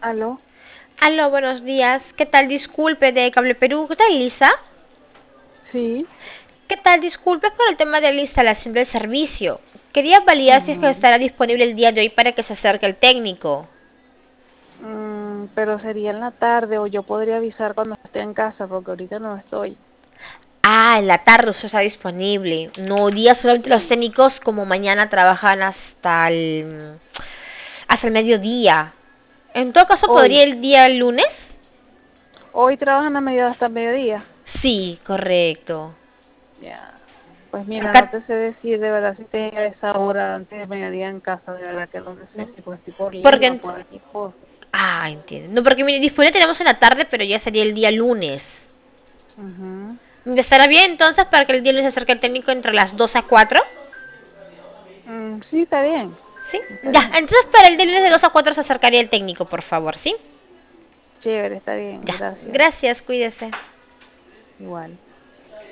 Aló, Aló, buenos días. ¿Qué tal? Disculpe de Cable Perú. ¿Qué tal, Lisa? sí. ¿Qué tal? Disculpe por el tema de la instalación del servicio. Quería validar si es que Ujú. estará disponible el día de hoy para que se acerque el técnico. Pero sería en la tarde o yo podría avisar cuando esté en casa porque ahorita no estoy. Ah, en la tarde usted está disponible. No, hoy día solamente los Sí. técnicos como mañana trabajan hasta el mediodía. En todo caso, Hoy, ¿podría el día lunes? hoy trabajan a medio hasta mediodía. Sí, correcto. Ya. Pues mira, Acá... no te sé decir de verdad si te a esa hora antes de mediodía en casa, de verdad que no te sé si pues estoy por Lima, Porque... por aquí, por. Ah, entiendo. No, porque mire, disponible tenemos en la tarde, pero ya sería el día lunes. Ujú. ¿Estará bien entonces para que el día les acerque el técnico entre las 2 a 4? Sí, está bien, ¿Sí? está Ya, bien. entonces para el día lunes de 2 a 4 se acercaría el técnico, por favor, ¿sí? Chévere, está bien, Ya, gracias. gracias, cuídese. Igual.